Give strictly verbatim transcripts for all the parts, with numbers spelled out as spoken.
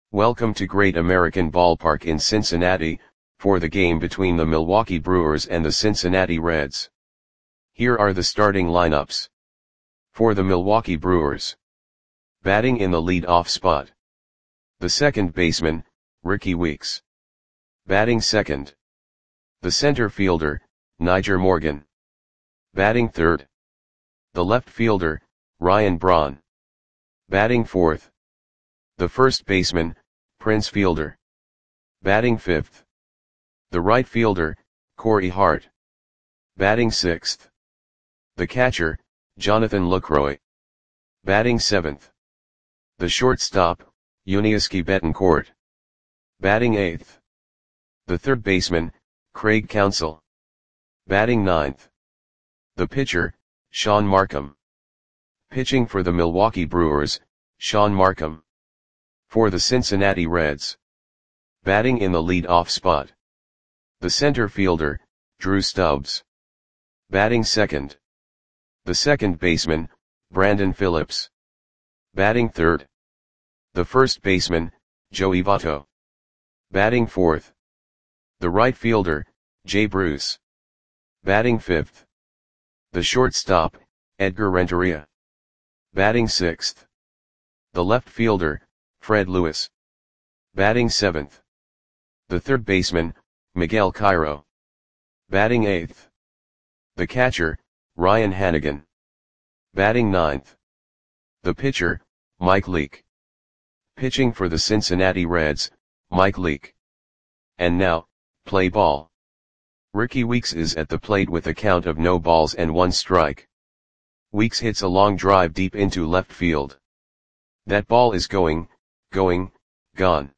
Welcome to Great American Ballpark in Cincinnati, for the game between the Milwaukee Brewers and the Cincinnati Reds. Here are the starting lineups. For the Milwaukee Brewers. Batting in the lead-off spot. The second baseman, Rickie Weeks. Batting second. The center fielder, Nyjer Morgan. Batting third. The left fielder, Ryan Braun. Batting fourth. The first baseman, Prince Fielder. Batting fifth. The right fielder, Corey Hart. Batting sixth. The catcher, Jonathan Lucroy. Batting seventh. The shortstop, Yuniesky Betancourt. Batting eighth. The third baseman, Craig Counsell. Batting ninth. The pitcher, Shaun Marcum. Pitching for the Milwaukee Brewers, Shaun Marcum. For the Cincinnati Reds. Batting in the lead-off spot. The center fielder, Drew Stubbs. Batting second. The second baseman, Brandon Phillips. Batting third. The first baseman, Joey Votto. Batting fourth. The right fielder, Jay Bruce. Batting fifth. The shortstop, Edgar Renteria. Batting sixth. The left fielder, Fred Lewis. Batting seventh. The third baseman, Miguel Cairo. Batting eighth. The catcher, Ryan Hanigan. Batting ninth. The pitcher, Mike Leake. Pitching for the Cincinnati Reds, Mike Leake. And now, play ball. Rickie Weeks is at the plate with a count of no balls and one strike. Weeks hits a long drive deep into left field. That ball is going, going, gone.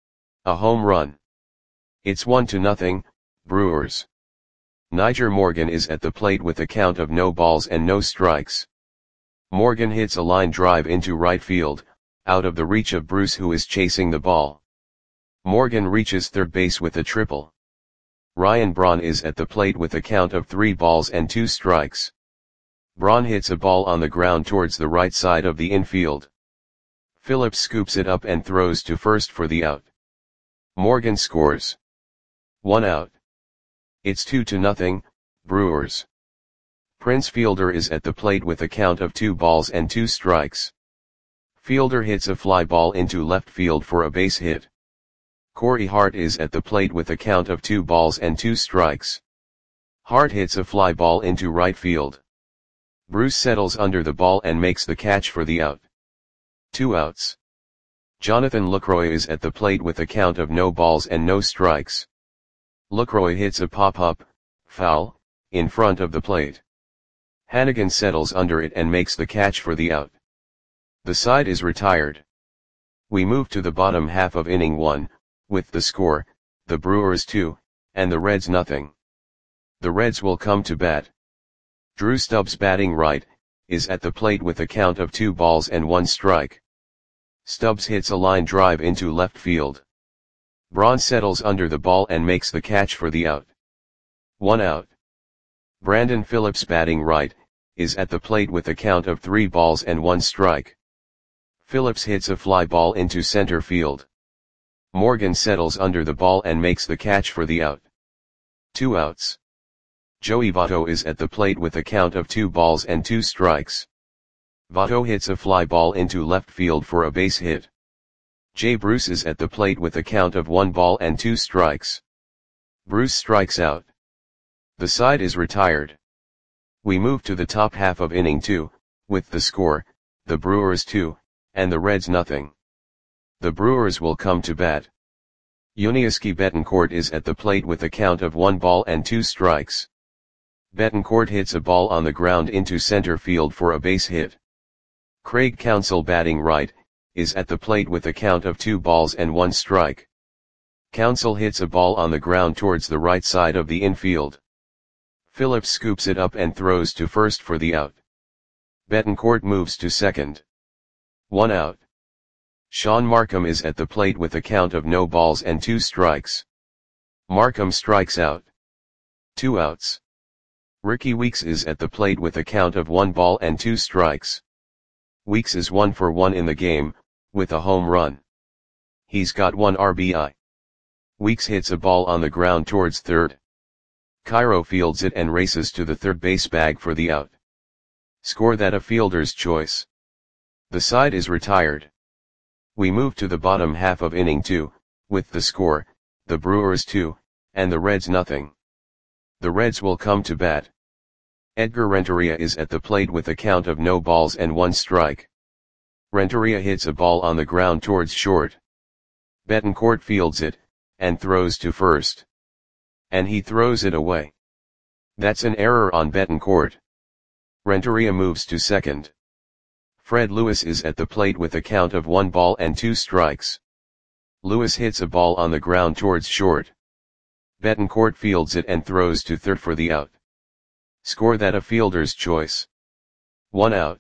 A home run. It's one to nothing, Brewers. Nyjer Morgan is at the plate with a count of no balls and no strikes. Morgan hits a line drive into right field, out of the reach of Bruce, who is chasing the ball. Morgan reaches third base with a triple. Ryan Braun is at the plate with a count of three balls and two strikes. Braun hits a ball on the ground towards the right side of the infield. Phillips scoops it up and throws to first for the out. Morgan scores. One out. It's two to nothing, Brewers. Prince Fielder is at the plate with a count of two balls and two strikes. Fielder hits a fly ball into left field for a base hit. Corey Hart is at the plate with a count of two balls and two strikes. Hart hits a fly ball into right field. Bruce settles under the ball and makes the catch for the out. Two outs. Jonathan Lucroy is at the plate with a count of no balls and no strikes. Lucroy hits a pop-up, foul, in front of the plate. Hanigan settles under it and makes the catch for the out. The side is retired. We move to the bottom half of inning one, with the score, the Brewers two, and the Reds nothing. The Reds will come to bat. Drew Stubbs, batting right, is at the plate with a count of two balls and one strike. Stubbs hits a line drive into left field. Braun settles under the ball and makes the catch for the out. One out. Brandon Phillips, batting right, is at the plate with a count of three balls and one strike. Phillips hits a fly ball into center field. Morgan settles under the ball and makes the catch for the out. Two outs. Joey Votto is at the plate with a count of two balls and two strikes. Votto hits a fly ball into left field for a base hit. Jay Bruce is at the plate with a count of one ball and two strikes. Bruce strikes out. The side is retired. We move to the top half of inning two, with the score, the Brewers two, and the Reds nothing. The Brewers will come to bat. Yuniesky Betancourt is at the plate with a count of one ball and two strikes. Betancourt hits a ball on the ground into center field for a base hit. Craig Counsell, batting right, is at the plate with a count of two balls and one strike. Counsell hits a ball on the ground towards the right side of the infield. Phillips scoops it up and throws to first for the out. Betancourt moves to second. One out. Shaun Marcum is at the plate with a count of no balls and two strikes. Marcum strikes out. Two outs. Rickie Weeks is at the plate with a count of one ball and two strikes. Weeks is one for one in the game, with a home run. He's got one R B I. Weeks hits a ball on the ground towards third. Cairo fields it and races to the third base bag for the out. Score that a fielder's choice. The side is retired. We move to the bottom half of inning two, with the score, the Brewers two, and the Reds nothing. The Reds will come to bat. Edgar Renteria is at the plate with a count of no balls and one strike. Renteria hits a ball on the ground towards short. Betancourt fields it, and throws to first. And he throws it away. That's an error on Betancourt. Renteria moves to second. Fred Lewis is at the plate with a count of one ball and two strikes. Lewis hits a ball on the ground towards short. Betancourt fields it and throws to third for the out. Score that a fielder's choice. One out.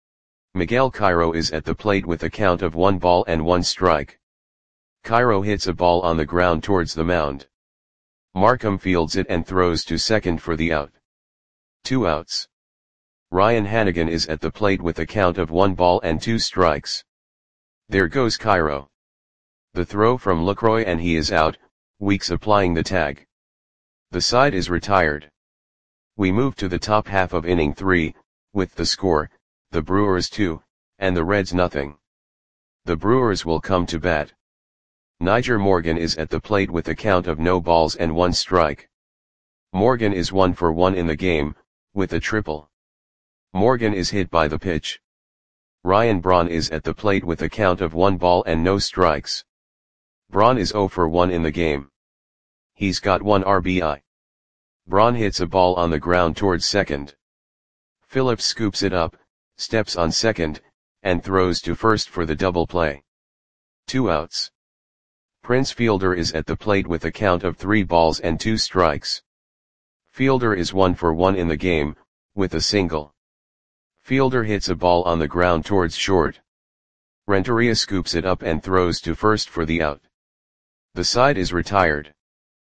Miguel Cairo is at the plate with a count of one ball and one strike. Cairo hits a ball on the ground towards the mound. Markham fields it and throws to second for the out. Two outs. Ryan Hanigan is at the plate with a count of one ball and two strikes. There goes Cairo. The throw from Lucroy and he is out, Weeks applying the tag. The side is retired. We move to the top half of inning three, with the score, the Brewers two, and the Reds nothing. The Brewers will come to bat. Niger Morgan is at the plate with a count of no balls and one strike. Morgan is one for one in the game, with a triple. Morgan is hit by the pitch. Ryan Braun is at the plate with a count of one ball and no strikes. Braun is zero for one in the game. He's got one R B I. Braun hits a ball on the ground towards second. Phillips scoops it up, steps on second, and throws to first for the double play. Two outs. Prince Fielder is at the plate with a count of three balls and two strikes. Fielder is one for one in the game, with a single. Fielder hits a ball on the ground towards short. Renteria scoops it up and throws to first for the out. The side is retired.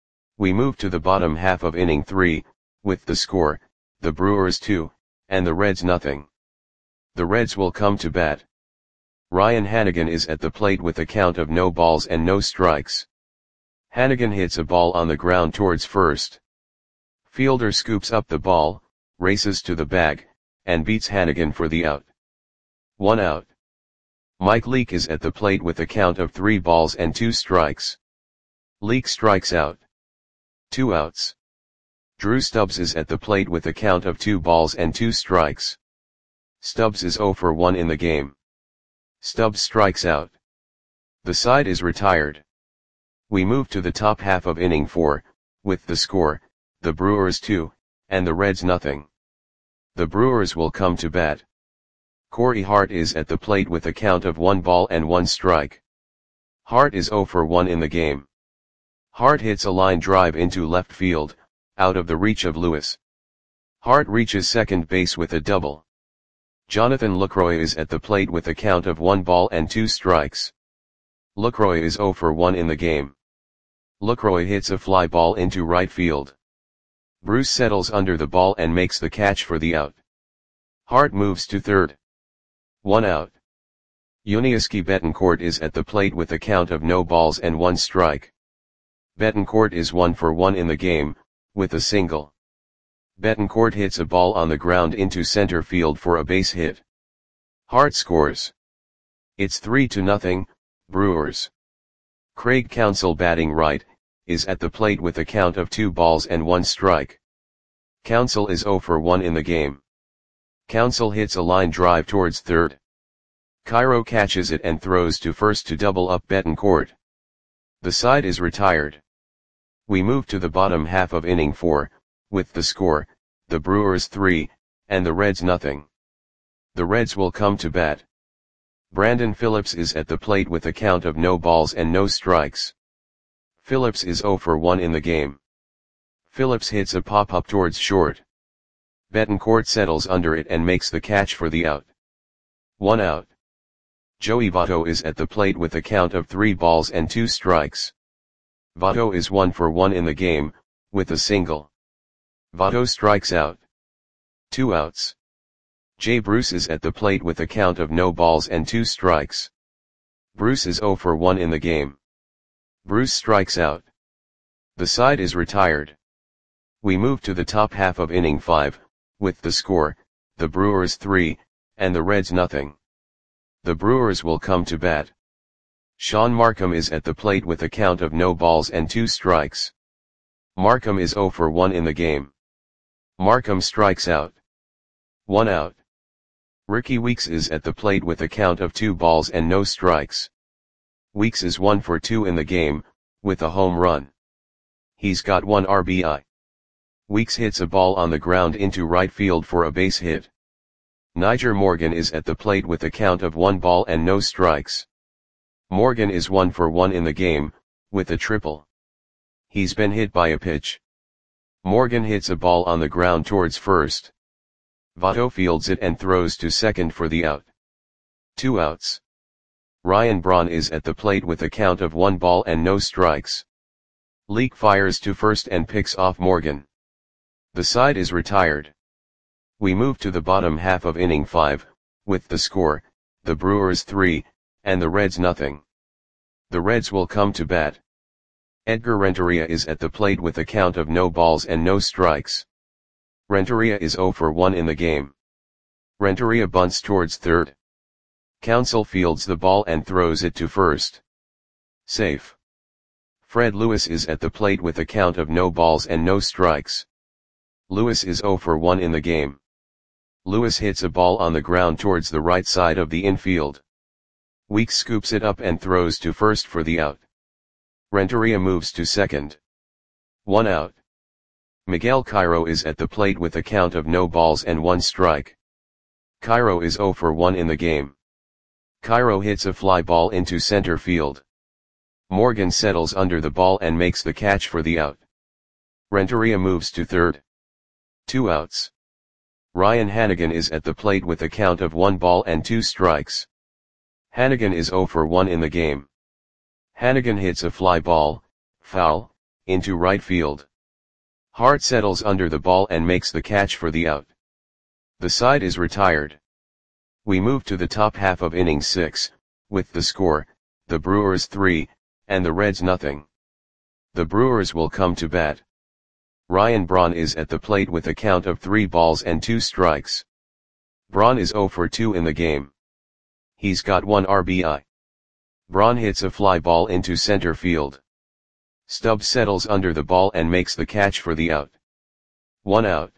We move to the bottom half of inning three, with the score, the Brewers two, and the Reds nothing. The Reds will come to bat. Ryan Hanigan is at the plate with a count of no balls and no strikes. Hanigan hits a ball on the ground towards first. Fielder scoops up the ball, races to the bag, and beats Hanigan for the out. One out. Mike Leake is at the plate with a count of three balls and two strikes. Leake strikes out. Two outs. Drew Stubbs is at the plate with a count of two balls and two strikes. Stubbs is zero for one in the game. Stubbs strikes out. The side is retired. We move to the top half of inning four, with the score, the Brewers two, and the Reds nothing. The Brewers will come to bat. Corey Hart is at the plate with a count of one ball and one strike. Hart is zero for one in the game. Hart hits a line drive into left field, out of the reach of Lewis. Hart reaches second base with a double. Jonathan Lucroy is at the plate with a count of one ball and two strikes. Lucroy is zero for one in the game. Lucroy hits a fly ball into right field. Bruce settles under the ball and makes the catch for the out. Hart moves to third. One out. Yuniesky Betancourt is at the plate with a count of no balls and one strike. Betancourt is one for one in the game, with a single. Betancourt hits a ball on the ground into center field for a base hit. Hart scores. It's three to nothing, Brewers. Craig Counsell batting right, is at the plate with a count of two balls and one strike. Counsell is zero for one in the game. Counsell hits a line drive towards third. Cairo catches it and throws to first to double up Betancourt. The side is retired. We move to the bottom half of inning four, with the score, the Brewers three, and the Reds nothing. The Reds will come to bat. Brandon Phillips is at the plate with a count of no balls and no strikes. Phillips is zero for one in the game. Phillips hits a pop-up towards short. Betancourt settles under it and makes the catch for the out. One out. Joey Votto is at the plate with a count of three balls and two strikes. Votto is one for one in the game, with a single. Votto strikes out. Two outs. Jay Bruce is at the plate with a count of no balls and two strikes. Bruce is zero for one in the game. Bruce strikes out. The side is retired. We move to the top half of inning five, with the score, the Brewers three, and the Reds nothing. The Brewers will come to bat. Sean Markham is at the plate with a count of no balls and two strikes. Markham is oh for one in the game. Markham strikes out. One out. Ricky Weeks is at the plate with a count of two balls and no strikes. Weeks is one for two in the game, with a home run. He's got one R B I. Weeks hits a ball on the ground into right field for a base hit. Nyjer Morgan is at the plate with a count of one ball and no strikes. Morgan is one for one in the game, with a triple. He's been hit by a pitch. Morgan hits a ball on the ground towards first. Votto fields it and throws to second for the out. Two outs. Ryan Braun is at the plate with a count of one ball and no strikes. Leake fires to first and picks off Morgan. The side is retired. We move to the bottom half of inning five, with the score, the Brewers three, and the Reds nothing. The Reds will come to bat. Edgar Renteria is at the plate with a count of no balls and no strikes. Renteria is oh for one in the game. Renteria bunts towards third. Counsell fields the ball and throws it to first. Safe. Fred Lewis is at the plate with a count of no balls and no strikes. Lewis is oh for one in the game. Lewis hits a ball on the ground towards the right side of the infield. Weeks scoops it up and throws to first for the out. Renteria moves to second. One out. Miguel Cairo is at the plate with a count of no balls and one strike. Cairo is oh for one in the game. Cairo hits a fly ball into center field. Morgan settles under the ball and makes the catch for the out. Renteria moves to third. Two outs. Ryan Hanigan is at the plate with a count of one ball and two strikes. Hanigan is oh for one in the game. Hanigan hits a fly ball, foul, into right field. Hart settles under the ball and makes the catch for the out. The side is retired. We move to the top half of inning six, with the score, the Brewers three, and the Reds nothing. The Brewers will come to bat. Ryan Braun is at the plate with a count of three balls and two strikes. Braun is oh for two in the game. He's got one R B I. Braun hits a fly ball into center field. Stubbs settles under the ball and makes the catch for the out. One out.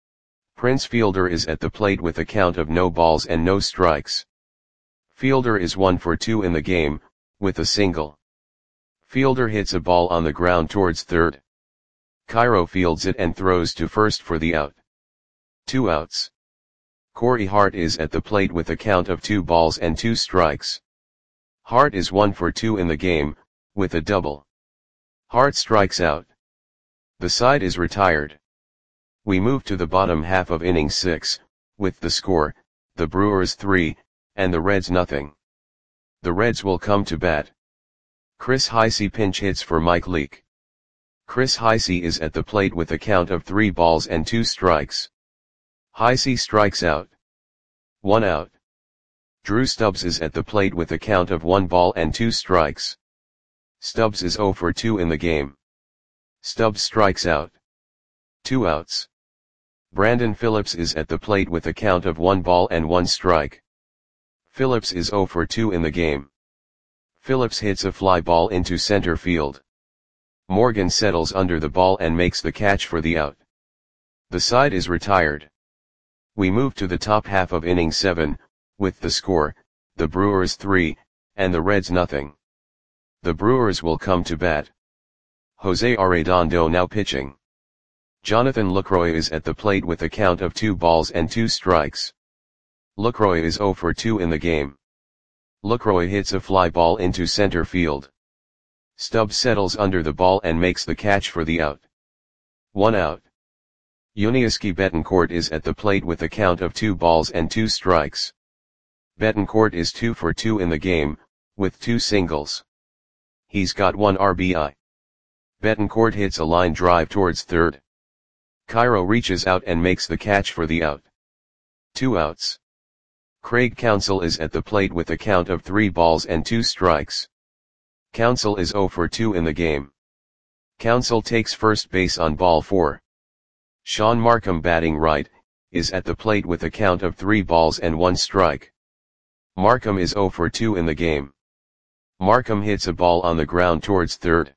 Prince Fielder is at the plate with a count of no balls and no strikes. Fielder is one for two in the game, with a single. Fielder hits a ball on the ground towards third. Cairo fields it and throws to first for the out. Two outs. Corey Hart is at the plate with a count of two balls and two strikes. Hart is one for two in the game, with a double. Hart strikes out. The side is retired. We move to the bottom half of inning six, with the score, the Brewers three, and the Reds nothing. The Reds will come to bat. Chris Heisey pinch hits for Mike Leake. Chris Heisey is at the plate with a count of three balls and two strikes. Heisey strikes out. One out. Drew Stubbs is at the plate with a count of one ball and two strikes. Stubbs is oh for two in the game. Stubbs strikes out. Two outs. Brandon Phillips is at the plate with a count of one ball and one strike. Phillips is oh for two in the game. Phillips hits a fly ball into center field. Morgan settles under the ball and makes the catch for the out. The side is retired. We move to the top half of inning seven, with the score, the Brewers three, and the Reds nothing. The Brewers will come to bat. Jose Arredondo now pitching. Jonathan Lucroy is at the plate with a count of two balls and two strikes. Lucroy is oh for two in the game. Lucroy hits a fly ball into center field. Stubbs settles under the ball and makes the catch for the out. One out. Yuniesky Betancourt is at the plate with a count of two balls and two strikes. Betancourt is two for two in the game, with two singles. He's got one R B I. Betancourt hits a line drive towards third. Cairo reaches out and makes the catch for the out. Two outs. Craig Counsell is at the plate with a count of three balls and two strikes. Council is zero for two in the game. Council takes first base on ball four. Sean Markham batting right, is at the plate with a count of three balls and one strike. Markham is zero for two in the game. Markham hits a ball on the ground towards third.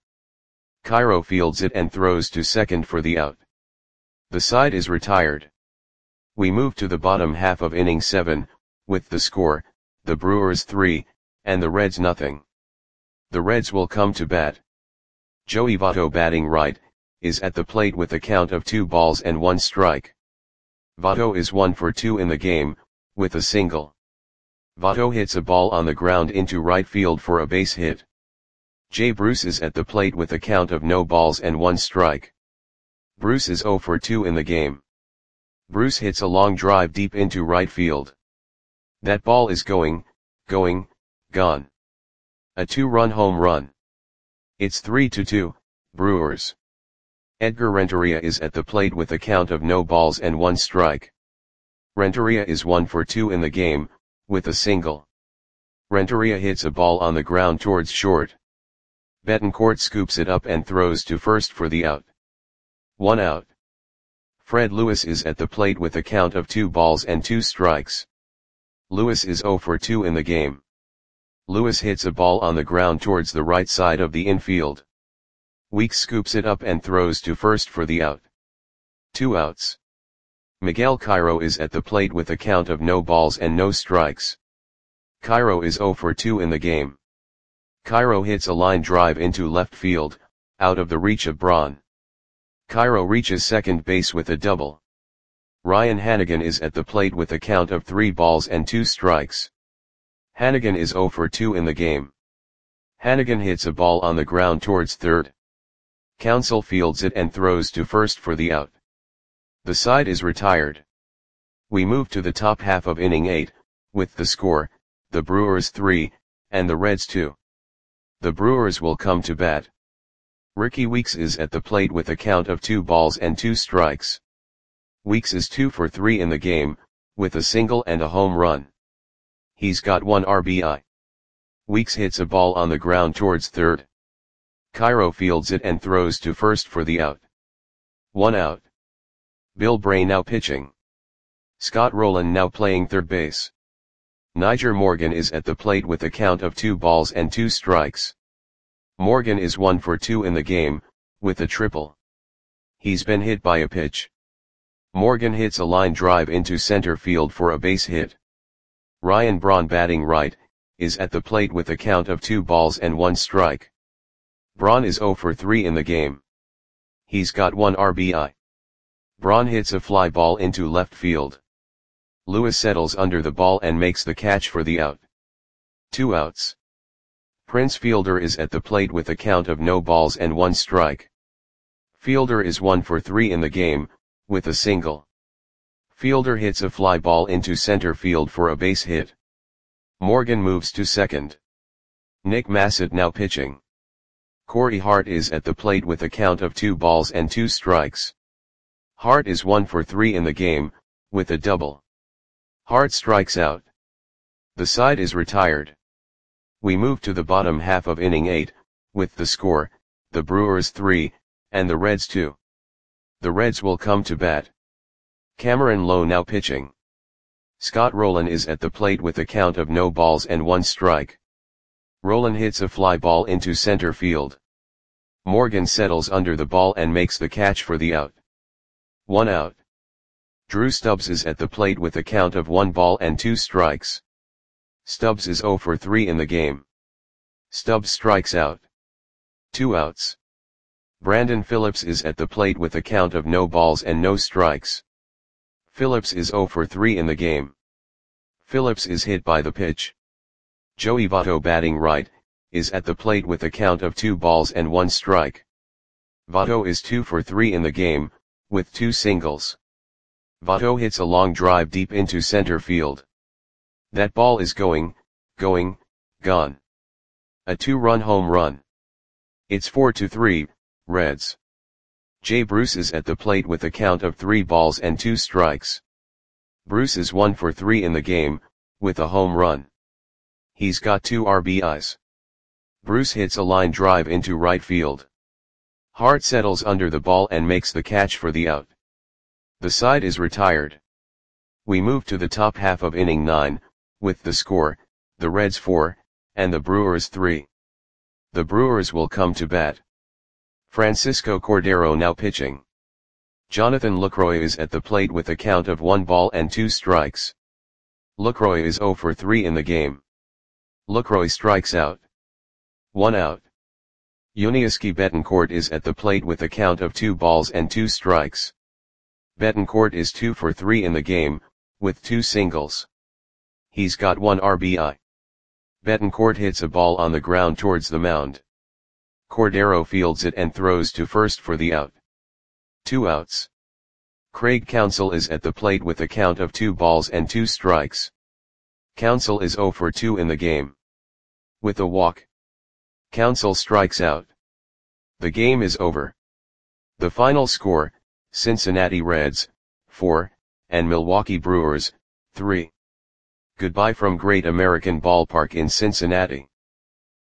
Cairo fields it and throws to second for the out. The side is retired. We move to the bottom half of inning seven, with the score, the Brewers three, and the Reds nothing. The Reds will come to bat. Joey Votto batting right, is at the plate with a count of two balls and one strike. Votto is one for two in the game, with a single. Votto hits a ball on the ground into right field for a base hit. Jay Bruce is at the plate with a count of no balls and one strike. Bruce is zero for two in the game. Bruce hits a long drive deep into right field. That ball is going, going, gone. A two-run home run. It's three to two, Brewers. Edgar Renteria is at the plate with a count of no balls and one strike. Renteria is one for two in the game, with a single. Renteria hits a ball on the ground towards short. Betancourt scoops it up and throws to first for the out. One out. Fred Lewis is at the plate with a count of two balls and two strikes. Lewis is zero for two in the game. Lewis hits a ball on the ground towards the right side of the infield. Weeks scoops it up and throws to first for the out. Two outs. Miguel Cairo is at the plate with a count of no balls and no strikes. Cairo is zero for two in the game. Cairo hits a line drive into left field, out of the reach of Braun. Cairo reaches second base with a double. Ryan Hanigan is at the plate with a count of three balls and two strikes. Hanigan is zero for two in the game. Hanigan hits a ball on the ground towards third. Council fields it and throws to first for the out. The side is retired. We move to the top half of inning eight, with the score, the Brewers three, and the Reds two. The Brewers will come to bat. Ricky Weeks is at the plate with a count of two balls and two strikes. Weeks is two for three in the game, with a single and a home run. He's got one R B I. Weeks hits a ball on the ground towards third. Cairo fields it and throws to first for the out. One out. Bill Bray now pitching. Scott Rowland now playing third base. Niger Morgan is at the plate with a count of two balls and two strikes. Morgan is one for two in the game, with a triple. He's been hit by a pitch. Morgan hits a line drive into center field for a base hit. Ryan Braun batting right, is at the plate with a count of two balls and one strike. Braun is zero for three in the game. He's got one R B I. Braun hits a fly ball into left field. Lewis settles under the ball and makes the catch for the out. Two outs. Prince Fielder is at the plate with a count of no balls and one strike. Fielder is one for three in the game, with a single. Fielder hits a fly ball into center field for a base hit. Morgan moves to second. Nick Massett now pitching. Corey Hart is at the plate with a count of two balls and two strikes. Hart is one for three in the game, with a double. Hart strikes out. The side is retired. We move to the bottom half of inning eight, with the score, the Brewers three, and the Reds two. The Reds will come to bat. Cameron Lowe now pitching. Scott Rowland is at the plate with a count of no balls and one strike. Rowland hits a fly ball into center field. Morgan settles under the ball and makes the catch for the out. One out. Drew Stubbs is at the plate with a count of one ball and two strikes. Stubbs is zero for three in the game. Stubbs strikes out. Two outs. Brandon Phillips is at the plate with a count of no balls and no strikes. Phillips is zero for three in the game. Phillips is hit by the pitch. Joey Votto batting right, is at the plate with a count of two balls and one strike. Votto is two for three in the game, with two singles. Votto hits a long drive deep into center field. That ball is going, going, gone. A two-run home run. It's four to three, Reds. Jay Bruce is at the plate with a count of three balls and two strikes. Bruce is one for three in the game, with a home run. He's got two R B Is. Bruce hits a line drive into right field. Hart settles under the ball and makes the catch for the out. The side is retired. We move to the top half of inning nine, with the score, the Reds four, and the Brewers three. The Brewers will come to bat. Francisco Cordero now pitching. Jonathan Lucroy is at the plate with a count of one ball and two strikes. Lucroy is zero for three in the game. Lucroy strikes out. One out. Yuniesky Betancourt is at the plate with a count of two balls and two strikes. Betancourt is two for three in the game, with two singles. He's got one R B I. Betancourt hits a ball on the ground towards the mound. Cordero fields it and throws to first for the out. Two outs. Craig Counsell is at the plate with a count of two balls and two strikes. Counsell is zero for two in the game. With a walk, Counsell strikes out. The game is over. The final score, Cincinnati Reds, four, and Milwaukee Brewers, three. Goodbye from Great American Ballpark in Cincinnati.